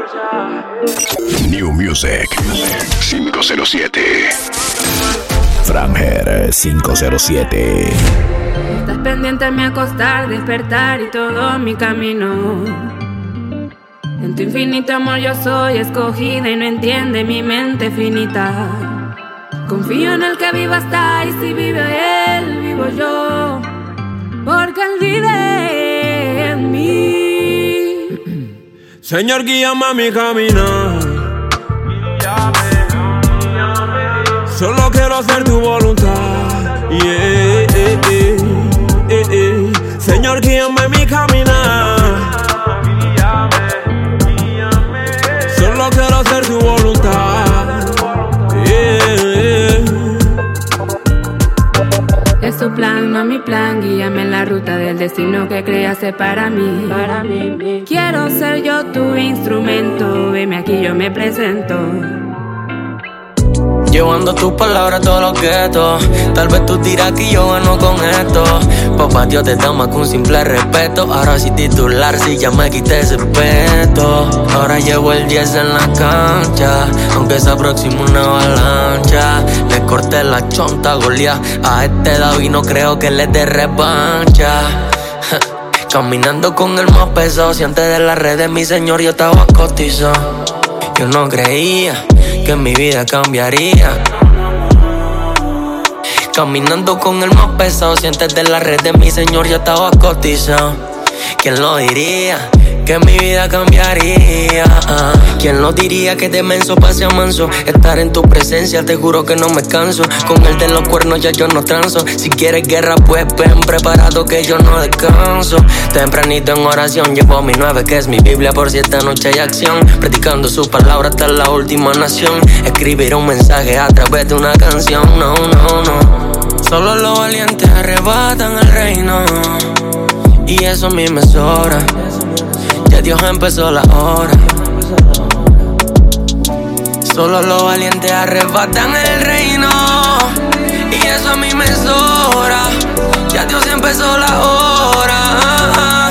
New Music 507. Framher 507. Estás pendiente a mi acostar, despertar y todo mi camino. En tu infinito amor yo soy escogida y no entiende mi mente finita. Confío en el que viva hasta y si vive él, vivo yo. Porque él vive en mí. Señor, guíame a mi caminar. Solo quiero hacer tu voluntad. Señor, guíame a mi caminar. Solo quiero hacer tu voluntad. Es tu plan, no mi plan. Guíame en la ruta del destino que creaste para mí. Quiero ser yo tu instrumento. Veme aquí, yo me presento. Llevando tus palabras a todos los guetos. Tal vez tú tiras que yo gano con esto. Papá Dios te da más que un simple respeto. Ahora sí titular, si ya me quité ese peto. Ahora llevo el 10 en la cancha, aunque se aproxima una avalancha. Le corté la chonta a Goliat. A este David no creo que le dé revancha. Caminando con el más pesado. Si antes de las redes mi señor yo estaba cotizado. Yo no creía que mi vida cambiaría. Caminando con el más pesado. Si antes de la red de mi señor yo estaba cotizado. ¿Quién lo diría? Que mi vida cambiaría. ¿Quién lo diría que de menso pase a manso? Estar en tu presencia, te juro que no me canso. Con el de los cuernos ya yo no transo. Si quieres guerra, pues ven preparado que yo no descanso. Tempranito en oración llevo mi 9, que es mi Biblia, por si esta noche hay acción. Predicando su palabra hasta la última nación. Escribir un mensaje a través de una canción. No, no, no. Solo los valientes arrebatan el reino. Y eso a mí me sobra. Ya Dios empezó la hora. Solo los valientes arrebatan el reino. Y eso a mí me sobra. Ya Dios empezó la hora.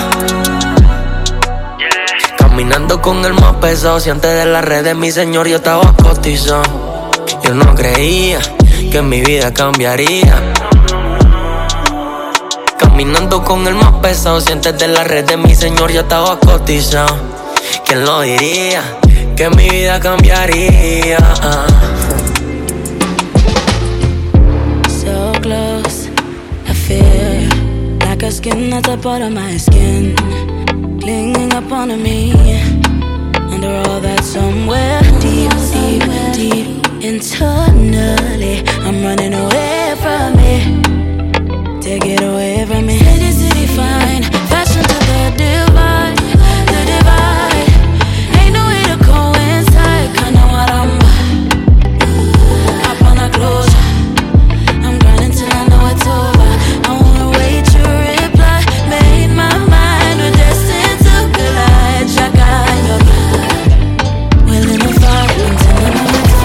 Caminando con el más pesado. Si antes de las redes mi señor yo estaba cotizado. Yo no creía que mi vida cambiaría. Caminando con el más pesado. Si antes de la red de mi señor yo estaba cotizado. ¿Quién lo diría? Que mi vida cambiaría. So close, I feel like a skin at the bottom of my skin, clinging up on me. Under all that somewhere deep, deep, deep internally, I'm running away from it. Take it away from me. City, city, fine. Fashion to the divide, the divide. Ain't no way to coincide. Kinda what I'm up on a closure. I'm grinding till I know it's over. I wanna wait to reply. Made my mind, we're destined to collide. Shaka in your blood. We're in a fight until I know it's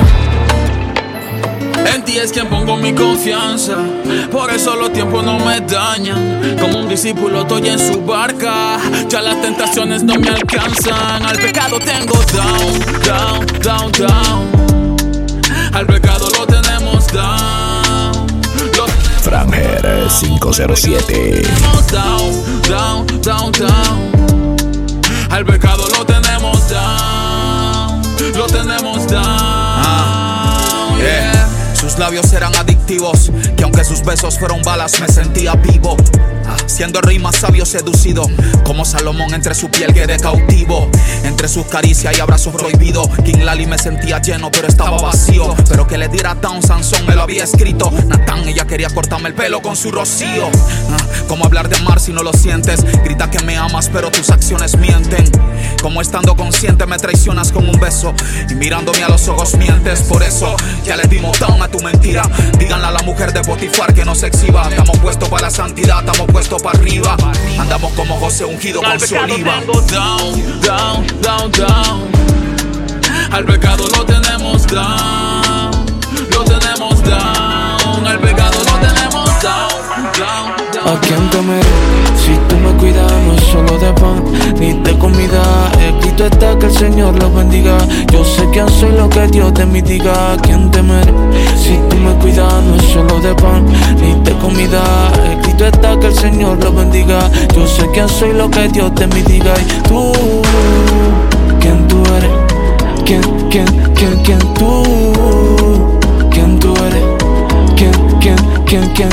over. En ti es quien pongo mi confianza. Por eso los tiempos no me dañan. Como un discípulo estoy en su barca. Ya las tentaciones no me alcanzan. Al pecado tengo down, down, down, down. Al pecado lo tenemos down. Framher 507. Down, down, down, down. Al pecado lo tenemos down. Lo tenemos down. Yeah. Sus labios eran adictivos, que aunque sus besos fueron balas, me sentía vivo. Siendo rey más sabio seducido, como Salomón entre su piel quedé cautivo. Entre sus caricias y abrazos prohibidos, King Lali me sentía lleno pero estaba vacío. Pero que le diera down, Sansón me lo había escrito. Natán, ella quería cortarme el pelo con su rocío. Como hablar de amar si no lo sientes. Grita que me amas pero tus acciones mienten. Como estando consciente me traicionas con un beso y mirándome a los ojos mientes. Por eso ya le dimos down a tu mentira. Díganle a la mujer de Potifar que no se exhiba. Estamos puestos para la santidad, estamos puestos para arriba. Andamos como José ungido con su oliva. Down, down, down, down. Al pecado lo tenemos down. Lo tenemos down. Al pecado lo tenemos down, down, down. ¿A quién temeré? Si tú me cuidas no es solo de pan ni de comida. He escrito está que el Señor los bendiga. Yo sé quién soy, lo que Dios de mí diga. ¿Quién temeré? Si tú me cuidas, no es solo de pan ni de comida. Escrito está que el Señor los bendiga. Yo sé quién soy, lo que Dios de mí diga. Y tú, ¿quién tú eres? ¿Quién tú? ¿Quién tú eres? ¿Quién tú? ¿Quién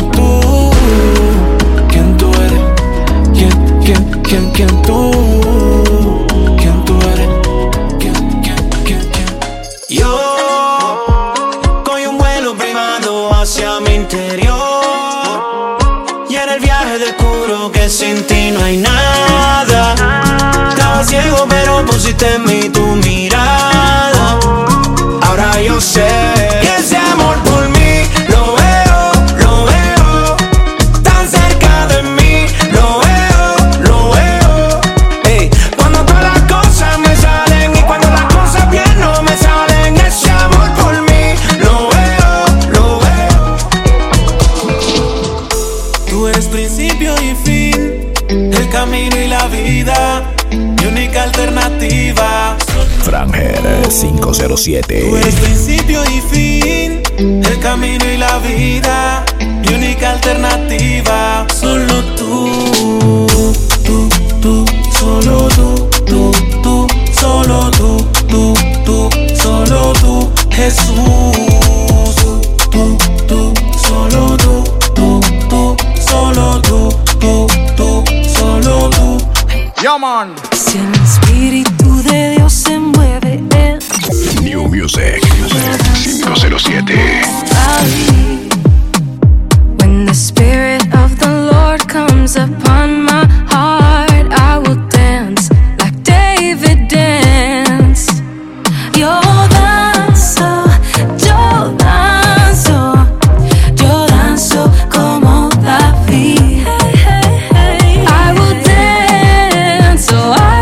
tú eres? ¿Quién tú? ¿Quién tú eres? ¿Quién? Yo cogí un vuelo privado hacia mi interior y en el viaje descubro que sin ti no hay nada. Estaba ciego pero pusiste en mí tu mirada. Ahora yo sé que ese amor por mí lo veo tan cerca de mí, lo veo. Ey, cuando todas las cosas me salen y cuando las cosas bien no me salen, ese amor por mí lo veo. Tú eres principio y fin, el camino y la vida, mi única alternativa. Frangera 507. Tú eres principio y fin, el camino y la vida, mi única alternativa. Solo tú, solo tú, solo tú, solo tú, Jesús. Tú, solo tú, solo tú, solo tú. Yeah, man. Si el Espíritu de Dios se mueve en New Music 507. When the Spirit of the Lord comes upon my heart, I will dance like David danced. Yo danzo como David. I will dance, I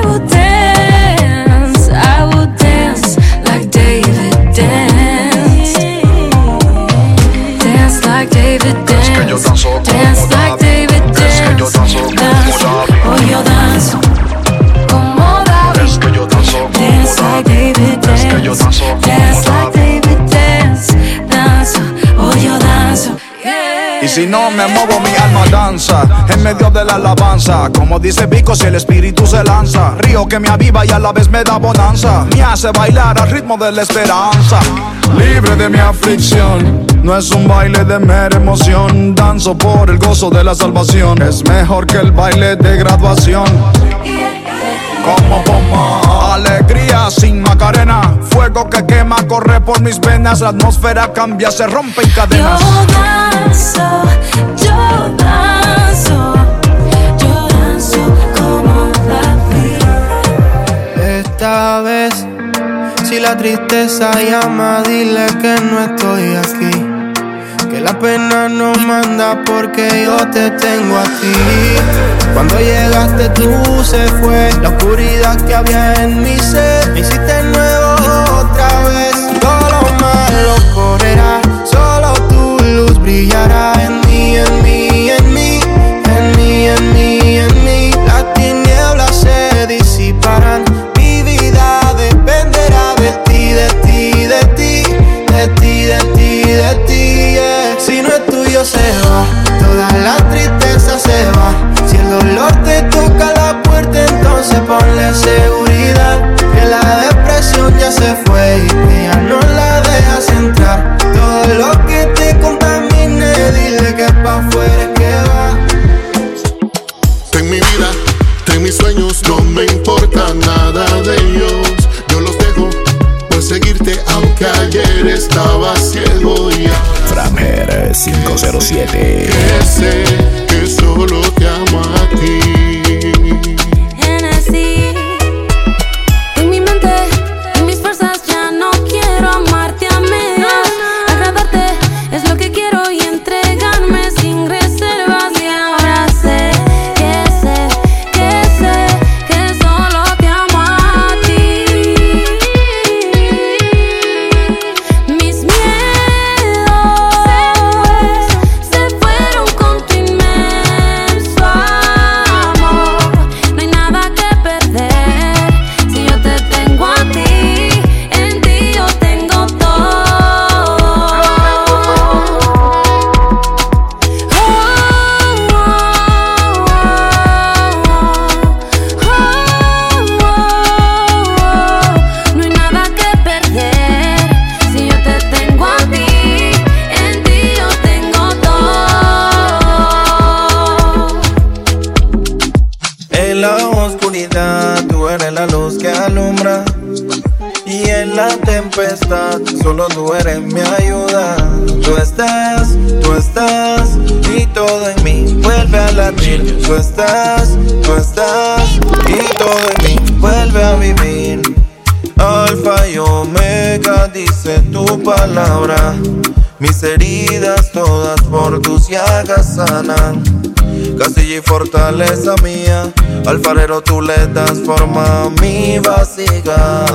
will dance like David danced. Dance like David danced. Dance like David danced. Dance, oh yo danzo como David. Dance like David danced. Dance like David danced. Danzo, oh yo danzo. Y si no me muevo, mi alma danza en medio de la alabanza. Como dice Vico, si el espíritu se lanza, río que me aviva y a la vez me da bonanza. Me hace bailar al ritmo de la esperanza. Libre de mi aflicción, no es un baile de mera emoción. Danzo por el gozo de la salvación. Es mejor que el baile de graduación. Como bomba, alegría sin Macarena. Fuego que quema, corre por mis venas. La atmósfera cambia, se rompen cadenas. Yo danzo como David. Esta vez, si la tristeza llama, dile que no estoy aquí. Que la pena no manda porque yo te tengo a ti. Cuando llegaste tú se fue la oscuridad que había en mi ser. Me hiciste nuevo otra vez. Todo lo malo correrá, solo tu luz brillará en mí, en mí, en mí, en mí, en mí, en mí. Las tinieblas se disiparán. Mi vida dependerá de ti, de ti, de ti, de ti, de ti, de ti, yeah. Si no es tuyo se va, toda la tristeza se va. Si el dolor te toca la puerta, entonces ponle seguridad. Que la depresión ya se fue y que ya no la dejas entrar. Todo lo que te contamine, dile que pa' afuera es que va. Ten mi vida, ten mis sueños, no me importa nada de ellos. Yo los dejo por seguirte aunque ayer estaba ciego y Frangera 507. que sé que solo te amo a ti. En mi mente, en mis fuerzas ya no quiero amarte a medias. Agradarte es lo que quiero y entregarme sin reservas. Y ahora sé que solo te amo a ti. Mis miedos se fueron con tu inmenso la oscuridad tú eres la luz que alumbra. Y en la tempestad solo tú eres mi ayuda. Tú estás y todo en mí vuelve a latir. Tú estás y todo en mí vuelve a vivir. Alfa y Omega dice tu palabra. Mis heridas todas por tus llagas sanan. Casilla y fortaleza mía, alfarero tú le das forma a mi vasija.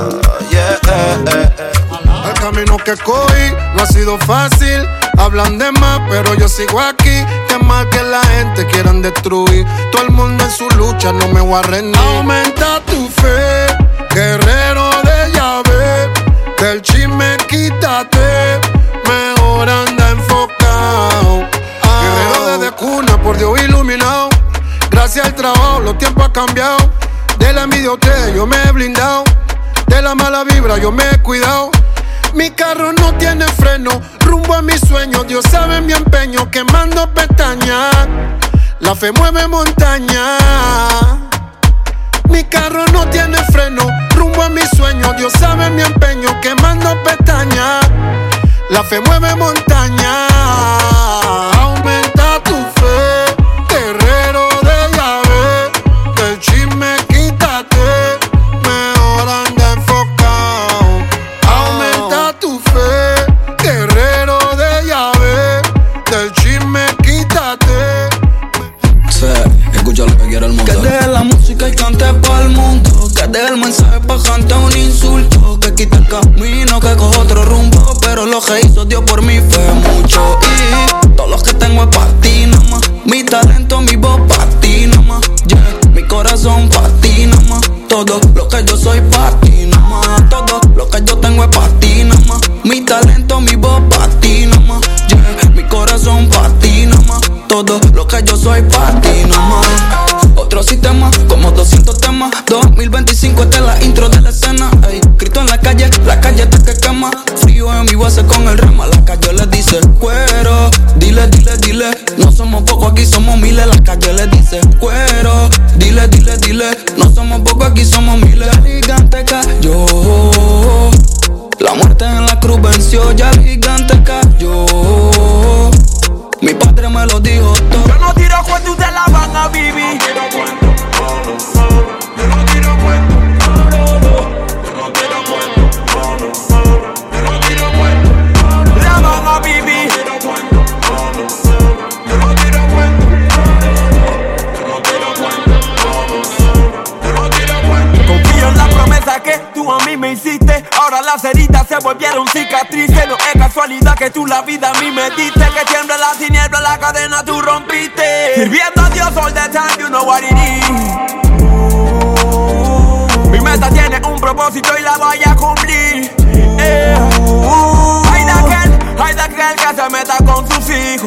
El camino que cogí no ha sido fácil. Hablan de más, pero yo sigo aquí. Que más que la gente quieran destruir. Todo el mundo en su lucha, no me voy a rendir. Aumenta tu fe, guerrero de llave. Del chisme quítate, mejor anda enfocado. Guerrero desde cuna, por Dios iluminado. Gracias al trabajo, los tiempos han cambiado. De la envidia yo me he blindado. De la mala vibra yo me he cuidado. Mi carro no tiene freno, rumbo a mis sueños. Dios sabe mi empeño, quemando pestañas. La fe mueve montaña. Mi carro no tiene freno, rumbo a mis sueños. Dios sabe mi empeño, quemando pestañas. La fe mueve montaña. Aumenta tu fe, guerrero de llave. Del chisme quítate, mejor anda enfocado. Aumenta tu fe, guerrero de llave. Del chisme quítate. Sí, escucha lo que quiere el mundo. Que deje la música y cante pa'l mundo. Que deje el mensaje pa' cantar un insulto. Que quite el camino, que coja otro rumbo. Pero lo que hizo Dios por mí fue mucho. Y todo lo que tengo es pa' ti nomás. Mi talento, mi voz pa' ti nomás. Yeah, mi corazón pa' ti nomás. Todo lo que yo soy pa' ti nomás. Todo lo que yo tengo es pa' ti nomás. Mi talento, mi voz pa' ti nomás. Yeah, mi corazón pa' ti nomás. Todo lo que yo soy pa' ti nomás. Otro sistema, como 200 temas. 2025, esta es la intro de la escena. Ey, Cristo en la calle está que quema. Frío en mi base con el rema. La calle le dice cuero. Dile, dile, dile. No somos pocos, aquí somos miles. La calle le dice cuero. Dile, dile, dile. No somos pocos, aquí somos miles. El gigante cayó. La muerte en la cruz venció. Ya el gigante cayó. Mi padre me lo dijo todo. Yo no tiro cuento, ustedes la van a vivir. Yo no tiro cuento. La van a vivir. Confío en la promesa que tú a mí me hiciste. Ahora las heridas se volvieron cicatrices. No es casualidad que tú la vida a mí me diste. Que tiembla la tiniebla, la cadena tú rompiste. Sirviendo a Dios all the time, you know what it is. Mi meta tiene un propósito y la voy a cumplir. Hay de aquel que se meta con sus hijos.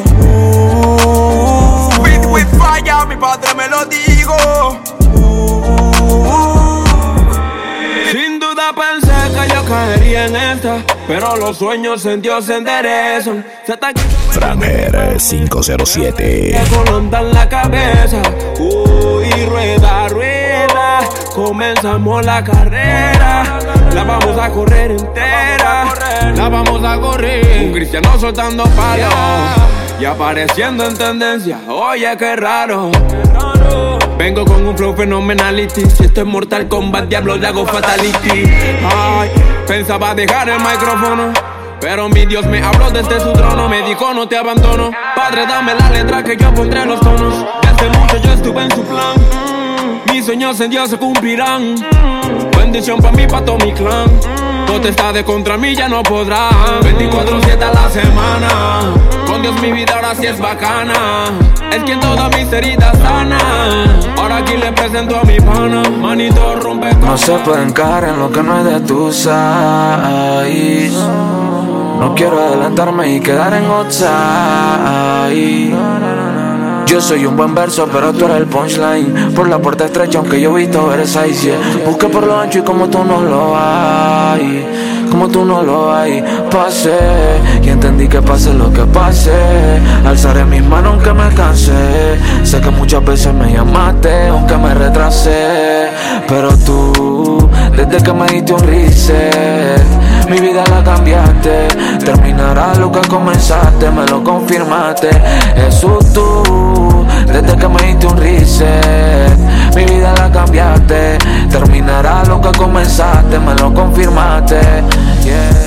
Speed with fire, mi padre me lo dijo. Sin duda pensé que yo caería en esta, pero los sueños en Dios se enderezan. Franger 507. Con onda en la cabeza. Y rueda, rueda. Comenzamos la carrera. La vamos a correr entera. La vamos a correr. Un cristiano soltando palos y apareciendo en tendencia. Oye, qué raro. Vengo con un flow phenomenality. Si esto es Mortal Kombat, diablo le hago fatality. Ay, pensaba dejar el micrófono, pero mi Dios me habló desde su trono. Me dijo no te abandono. Padre, dame la letra que yo pondré los tonos. Desde mucho yo estuve en su plan. Mis sueños en Dios se cumplirán. Bendición pa' mí, pa' todo mi clan. Potestades contra mí ya no podrán. 24/7 a la semana. Con Dios mi vida ahora sí es bacana. Es quien todas mis heridas sana. Ahora aquí le presento a mi pana. Manito rompe con... No se puede encajar en lo que no es de tu size. No quiero adelantarme y quedar en outside. Yo soy un buen verso, pero tú eres el punchline. Por la puerta estrecha, aunque yo he visto eres ahí, yeah. Busqué por lo ancho y como tú no lo hay, como tú no lo hay. Pasé y entendí que pase lo que pase. Alzaré mis manos aunque me cansé. Sé que muchas veces me llamaste, aunque me retrasé. Pero tú, desde que me diste un reset, mi vida la cambiaste. Terminará lo que comenzaste, me lo confirmaste. Eso tú, desde que me diste un reset, mi vida la cambiaste. Terminará lo que comenzaste, me lo confirmaste. Yeah.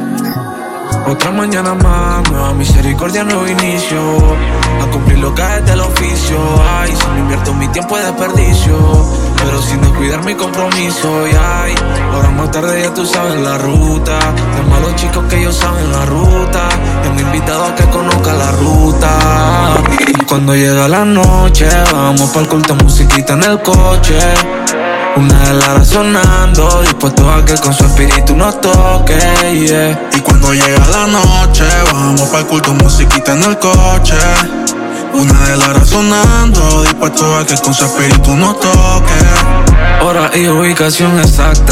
Otra mañana más, nueva misericordia, nuevo inicio. A cumplir lo que es del oficio. Ay, si me invierto mi tiempo es desperdicio, pero sin descuidar mi compromiso. Y ay, ahora más tarde ya tú sabes la ruta. Llama a los chicos que ellos saben la ruta. Tengo invitado a que conozca la ruta. Y cuando llega la noche, vamos pa'l culto, musiquita en el coche. Una de las sonando, dispuesto a que con su espíritu nos toque, yeah. Y cuando llega la noche, vamos pa'l culto, musiquita en el coche. Una de las sonando, dispuesto a que con su espíritu nos toque. Hora y ubicación exacta,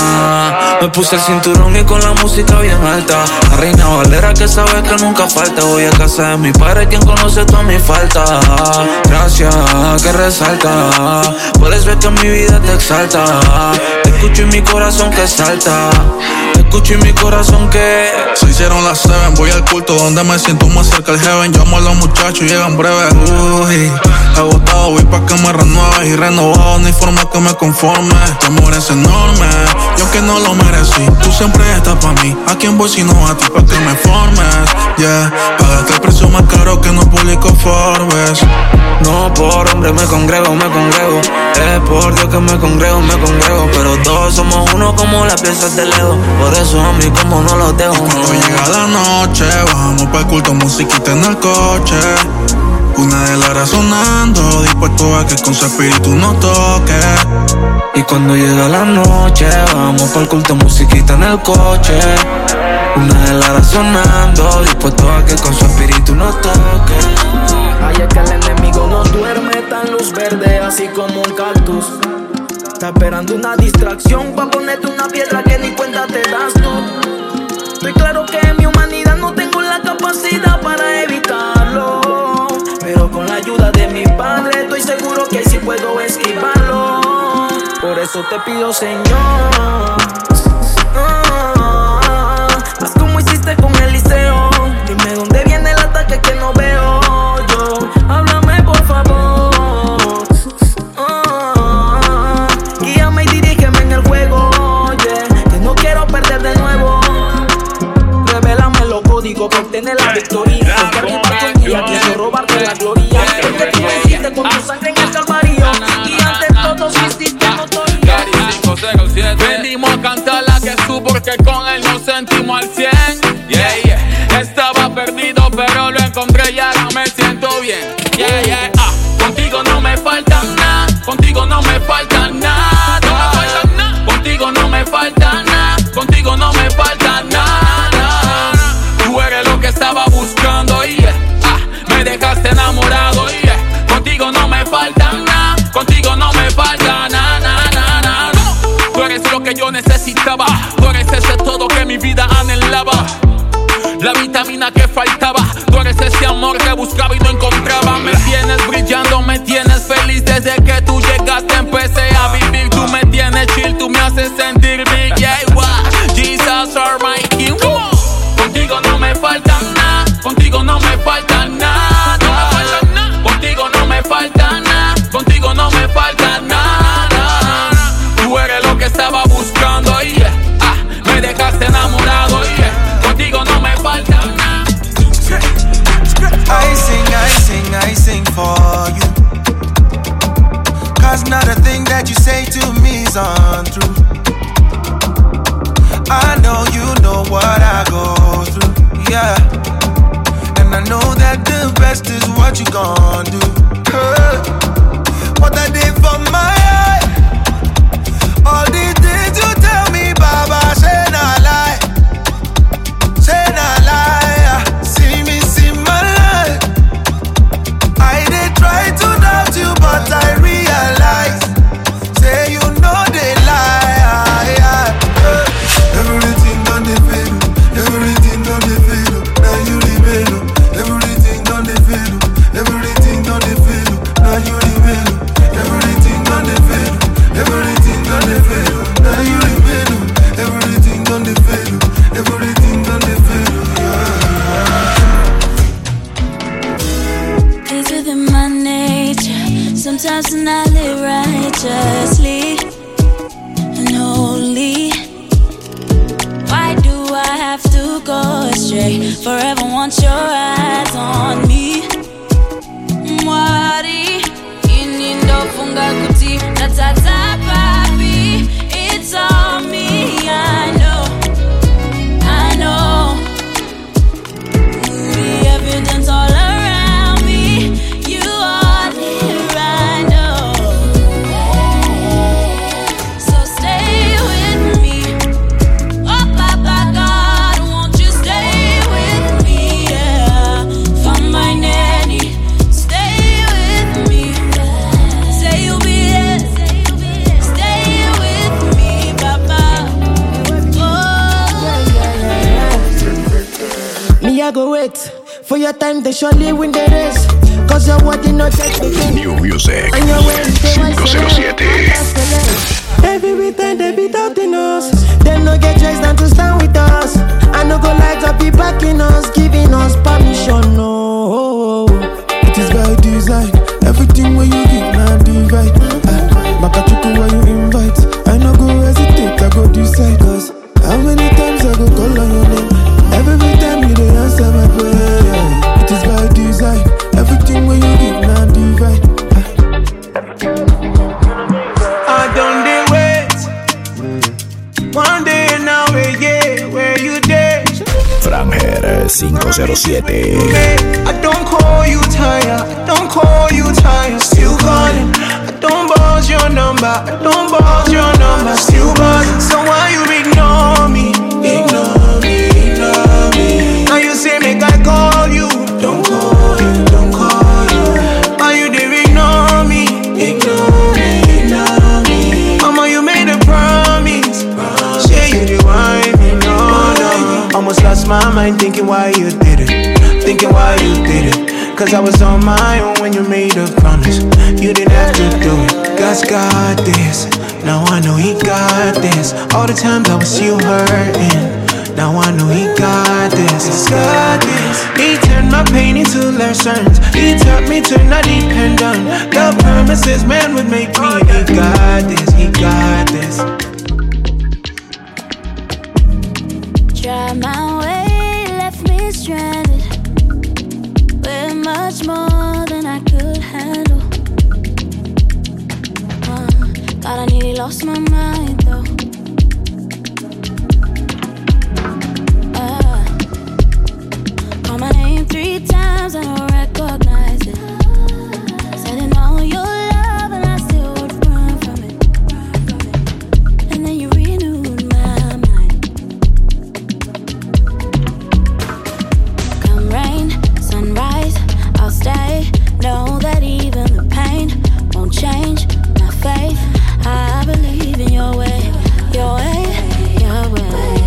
ma. Me puse el cinturón y con la música bien alta. La reina Valera que sabe que nunca falta. Voy a casa de mi padre, quien conoce toda mi falta. Gracias, que resalta. Puedes ver que mi vida te exalta. Te escucho y mi corazón que salta. Te escucho y mi corazón que... Se hicieron las 7, voy al culto donde me siento más cerca del heaven. Llamo a los muchachos y llegan breves. Uy, agotado, voy pa' que me renueves. Y renovado, no hay forma que me conforme. Tu amor es enorme, yo que no lo merecí. Tú siempre estás pa' mí, ¿a quién voy sino a ti pa' que me formes? Yeah, pagaste el precio más caro que no publicó Forbes. No por hombre me congrego, me congrego. Es por Dios que me congrego, me congrego. Pero todos somos uno como las piezas de Lego. Por eso a mí como no los dejo. Cuando llega la noche, vamos pa'l culto, musiquita en el coche. Una de las sonando, dispuesto a que con su espíritu nos toque. Y cuando llega la noche, vamos pa'l culto, musiquita en el coche. Una de las sonando, dispuesto a que con su espíritu nos toque. Ay, es que el enemigo no duerme, tan luz verde, así como un cactus. Está esperando una distracción pa' ponerte una piedra que ni cuenta te das tú. Estoy claro que en mi humanidad no tengo la capacidad para evitarlo, pero con la ayuda de mi padre estoy seguro que sí puedo esquivarlo. Por eso te pido, Señor, haz como hiciste con Eliseo. Dime dónde viene el ataque que no veo yo. Háblame por favor, guíame y dirígeme en el juego, yeah. Que no quiero perder de nuevo. Revélame los códigos para obtener la victoria. Porque arriba tu guía, quiero robarte la gloria. Porque tú me hiciste con tu sangre en el Calvario, y ante todo hiciste notoria. Venimos a cantar la que tú, porque con él nos sentimos al 100. Yeah, yeah. Estaba perdido pero lo encontré y ahora me siento bien. Yeah, yeah. Contigo no me falta nada, contigo no me falta nada. Contigo no me falta nada, contigo no me falta nada. Tú eres lo que estaba buscando, yeah. Me dejaste enamorado, yeah. Contigo no me falta nada, contigo no me falta nada. Tú eres lo que yo necesitaba, tú eres ese todo que mi vida anhelaba, la vitamina que faltaba. Tú eres ese amor que buscaba y no encontraba. Me tienes brillando, me tienes feliz. Desde que tú llegaste empecé a vivir. Tú me tienes chill, tú me haces sentir big. Yeah, wow. Jesus are my king. Contigo no me falta nada, contigo no me falta nada. Contigo no me falta nada, contigo no me falta nada. Tú eres lo que estaba buscando, yeah. Me dejaste enamorado, yeah. Contigo no me falta nada. I sing for you. 'Cause not a thing that you say to me is untrue. I know you know what I go through, yeah. And I know that the best is what you gon' do. What I did for my eye, all the things you tell me, Baba, say not lie, say not lie. See me see my life, I did want your eyes on me. Mwari, inindo funga kuti, natata papi. It's on me, I know. The evidence all around me, you are here, I know. So stay with me. Oh, Papa God, won't you stay with me? Yeah, from my nanny, stay with me. Say you'll be there, stay with me, Papa. Me, I go wait for your time, they surely win the race. Cause your word did not take the game. New Music And your way, 507. Every weekend they be doubting us. Them no get choice than to stand with us. I no go light up be backing us, giving us permission. No, it is by design. Everything when you give man divide. Makachuku when you invite. I no go hesitate, I go decide. Cause how many times I go call on your name? Every time you don't answer my prayer. It is by design. Everything when you give man divide. I don't dey wait. One day now, yeah, where you dey? Franger 507. I don't call you tired, I don't call you tired, still calling. I don't buzz your number, I don't buzz your number, still buzzing. So why you ignore me? Ignore me, ignore me. Now you say make I call you, don't call you, don't call you. Why you dey ignore me? Ignore me, ignore me. Mama, you made a promise, say you dey want me, no. Almost lost my mind thinking why you did it, thinking why you did it. Cause I was on my own when you made a promise. You didn't have to do it. God's got this. Now I know he got this. All the times I was still hurting. Now I know he got this. He's got this. He turned my pain into lessons. He taught me to not depend on the promises man would make me. He got this. He got this. Try my way, left me stranded with much more than I could handle. God, I nearly lost my mind though. Call my name 3 times, I don't recognize it. Said in all your love and I still would run from it. And then you renewed my mind. Come rain, sunrise, I'll stay. Know that even the pain won't change my faith. I believe in your way, your way, your way.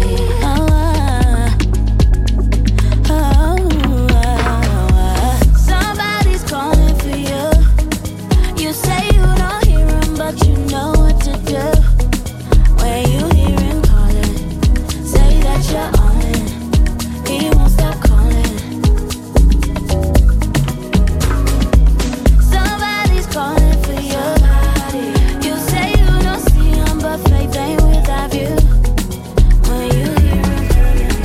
Somebody's calling for you. You say you don't hear him, but you know what to do. When you hear him calling, say that you're on it. He won't stop calling. Somebody's calling for you. You say you don't see him, but faith ain't without you. When you hear him calling.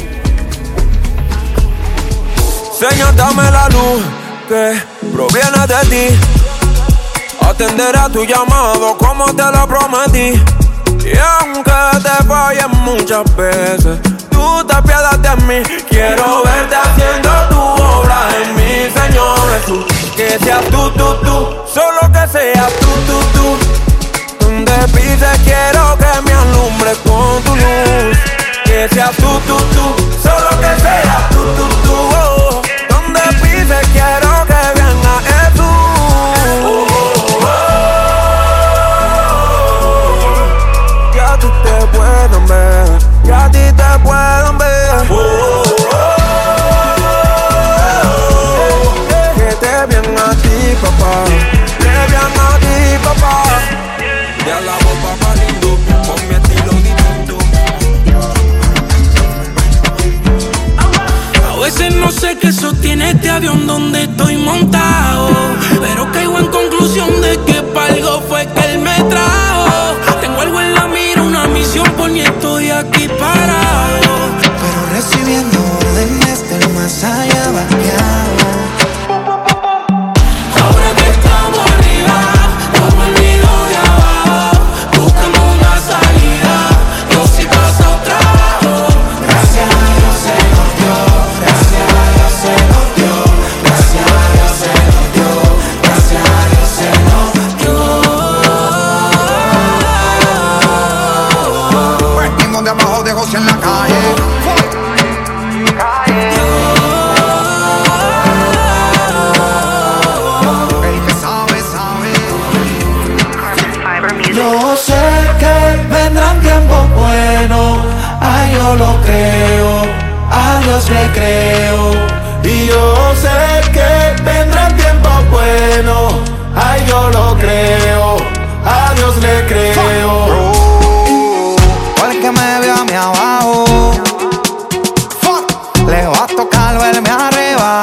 Señor, dame la luz que proviene de ti. Atenderé tu llamado como te lo prometí. Y aunque te fallen muchas veces, tú te apiadas de mí. Quiero verte haciendo tu obra en mí, Señor Jesús. Que seas tú, solo que seas tú. Donde pises quiero que me alumbres con tu luz. Que seas tú, solo que seas tú. Oh. Donde pises quiero que vean a Jesús. Que a ti te puedan ver, que a ti te puedan ver. Que te vean a ti, papá. Que vean a ti, papá. Te alabo, papá lindo, con mi estilo distinto. A veces no sé qué sostiene este avión donde estoy montado, pero caigo en conclusión de que para algo fue que él me trajo. Tengo algo en la mira, una misión por ni estoy aquí parado. Pero recibiendo órdenes del más allá yo lo creo, a Dios le creo. Y yo sé que vendrán tiempos buenos. Ay, yo lo creo, a Dios le creo. Porque me veo a mí abajo, le va a tocar verme arriba.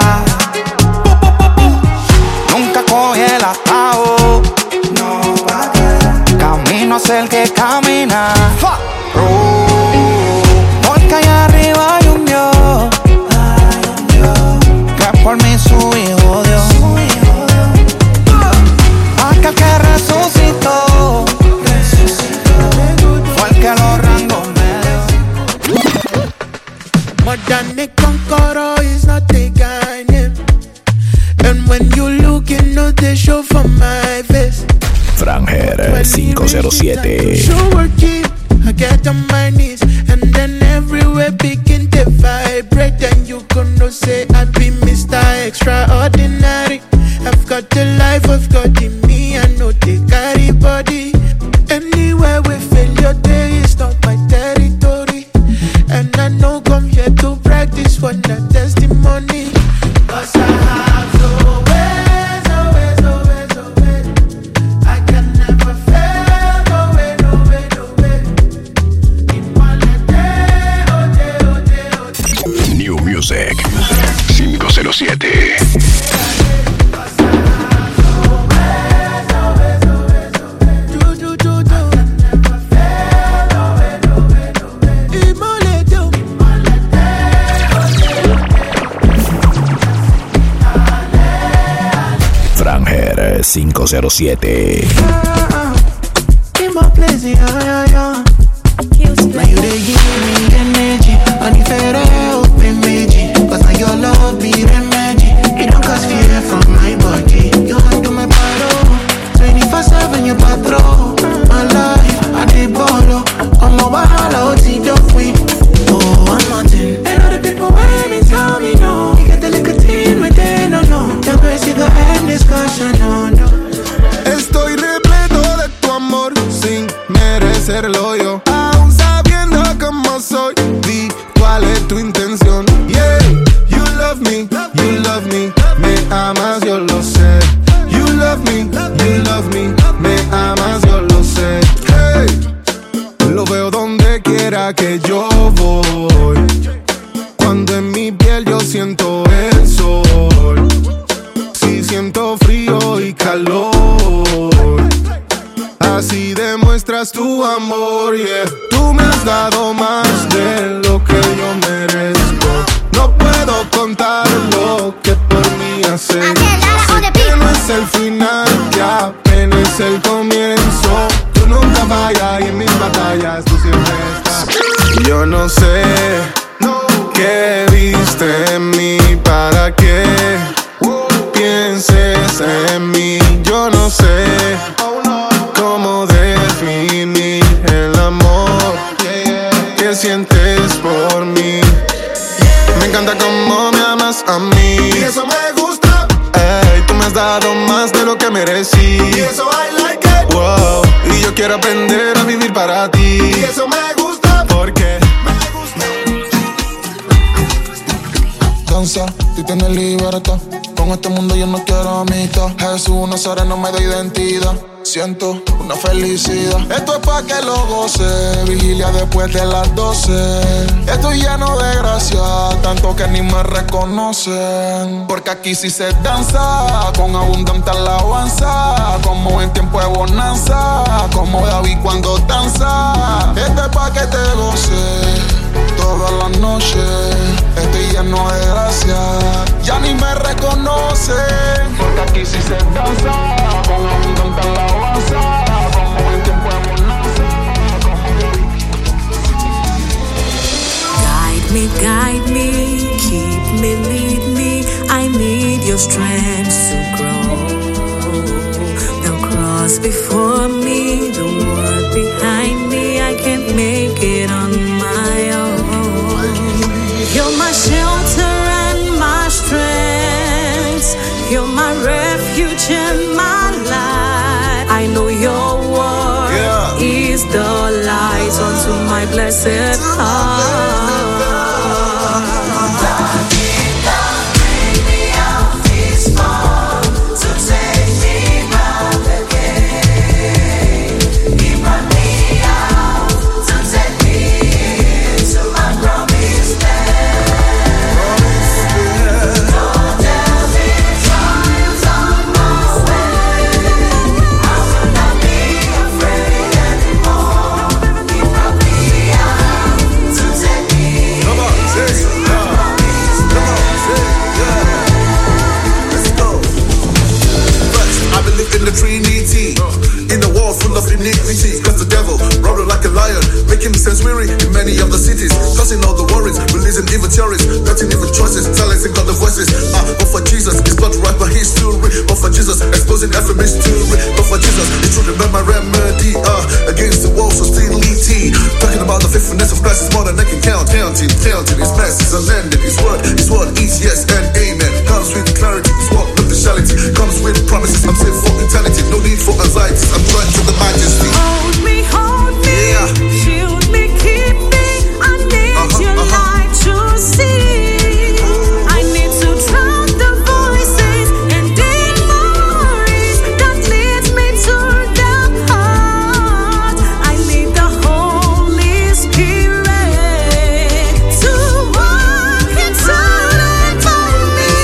Nunca cogí el atajo, camino hacia el que camina. Porque allá arriba hay un Dios que por mí su hijo dio. Aquel que resucitó fue el que los rangos me dio. Modern Conqueror is not the guy name. And when you look, you know the show from my face. Franger 507. I get on my knees and then everywhere begin to vibrate. And you gonna say I be Mr. Extraordinary. I've got the life, I've got in me. I know they carry body. Anywhere we feel your day is not my territory. And I know come here to practice for the testimony. Cause I have I can never fail. No way, no way, no way. New Music 507. Franger 507. In my place, yeah. Now you dey give me energy, and if I help me magic, cause now your love be the magic. It don't cause fear from my body. You handle my battle 24/7, you patrol my life. I dey bolo, I'm a wahala, oti dokwi. Oh, I'm nothing. And all the people when me tell me no, you get the little thing with they no know. The best you go end discussion, no. Estoy repleto de tu amor sin merecerlo yo. Aún sabiendo cómo soy, di cuál es tu intención. Yeah, you love me, me amas, yo lo sé. You love me, me amas, yo lo sé. Hey, lo veo donde quiera que yo voy. Cuando en mi piel yo siento el sol. Si siento frío y calor, así demuestras tu amor, yeah. Tú me has dado más de lo que yo merezco. No puedo contar lo que por mí haces. Sé que no es el final, que apenas es el comienzo. Tú nunca fallas y en mis batallas tú siempre estás. Yo no sé qué viste en mí para que pienses en mí. Yo no sé cómo definir el amor que sientes por mí. Me encanta cómo me amas a mí, y eso me gusta. Ey, tú me has dado más de lo que merecí, y eso I like it. Wow, y yo quiero aprender a vivir para ti, y eso me gusta. Porque danza, tú tienes libertad. Con este mundo yo no quiero amistad. Jesús Nazareno me da identidad. Siento una felicidad. Esto es pa' que lo goce. Vigilia después de las 12. Estoy lleno de gracia, tanto que ni me reconocen. Porque aquí sí se danza con abundante alabanza, como en tiempo de bonanza, como David cuando danza. Esto es pa' que te goce toda la noche. Estoy lleno de gracia, ya ni me reconocen. Porque aquí sí se danza con abundante alabanza, como en tiempo de bonanza, Guide me, keep me, lead me. I need your strength to grow. The cross before me, the world behind me. I can't make it on my own. You're my shelter and my strength. You're my refuge and my light. I know your word is the light unto my blessed heart. devil, roaring like a lion, making sense weary in many of the cities, causing all the worries, releasing evil theories, cutting evil choices, silencing God the voices. But for Jesus, it's not right by history. But for Jesus, exposing every mystery. But for Jesus, it's truly been my remedy. Against the wall, so still E.T. Talking about the faithfulness of Christ is more than I can count. Counting His mercies unending. His word is yes and amen. Comes with clarity, His word with speciality. Comes with promises, I'm saved for eternity. No need for anxieties, I'm joined to the majesty. Hold me, yeah. Shield me, keep me. I need your light to see. I need to drown the voices and memories that leads me to the heart. I need the Holy Spirit to walk inside of me.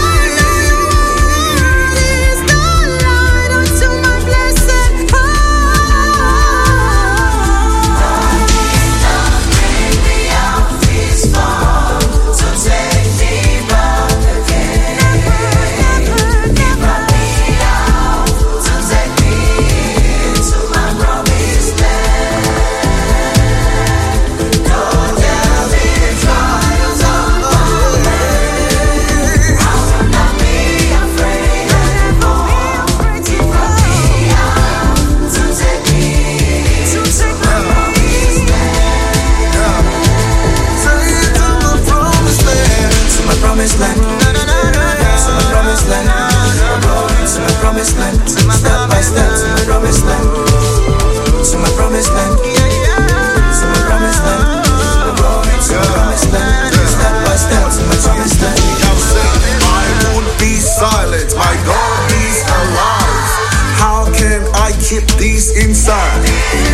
Is the light unto my blessed path. Bring me out this far, so take me back again. You brought me out, so take me to my promised land. Though there be trials on my way, I will not be afraid anymore. You brought me out, so take me to my promised land. To my promised land. To my promised land. I'm going to my promised land. Step by step to my promised land. To my promised land. To my promised land. I'm going to my promised land. Step by step to my promised land. I won't be silent, my God is alive. How can I keep this inside?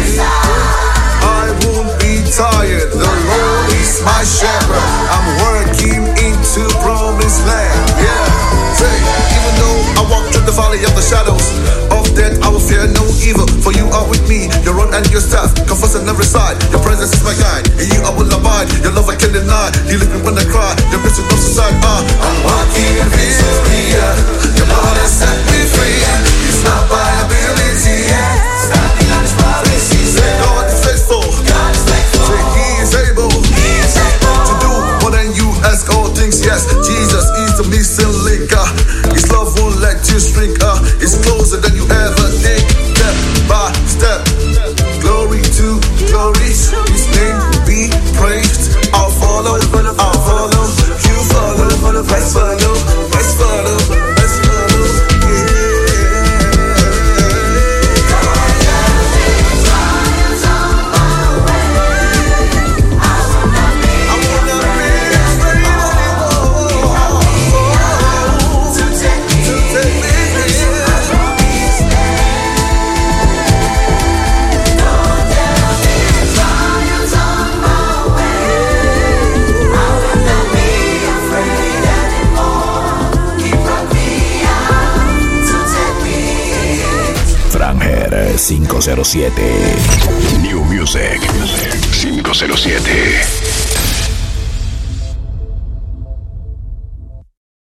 I won't be tired, the Lord is my shepherd. I'm working into promised land. Yeah, say, even though I walk through the valley of the shadows of death, I will fear no evil. For you are with me, your rod and your staff comfort on every side. Your presence is my guide, in you I will abide. Your love I can't deny, you lift me when I cry. Your peace will subside. I'm walking in victory. Your Lord has set me free. It's not by ability, standing on His promises. God is faithful. Say He is able to do more than you ask. All things, yes. Jesus is the missing link. His love won't let you shrink. It's closer than you ever think. Step by step, glory to glory. His name be praised. I'll follow. You follow. Let's follow. Franger 507. New Music 507.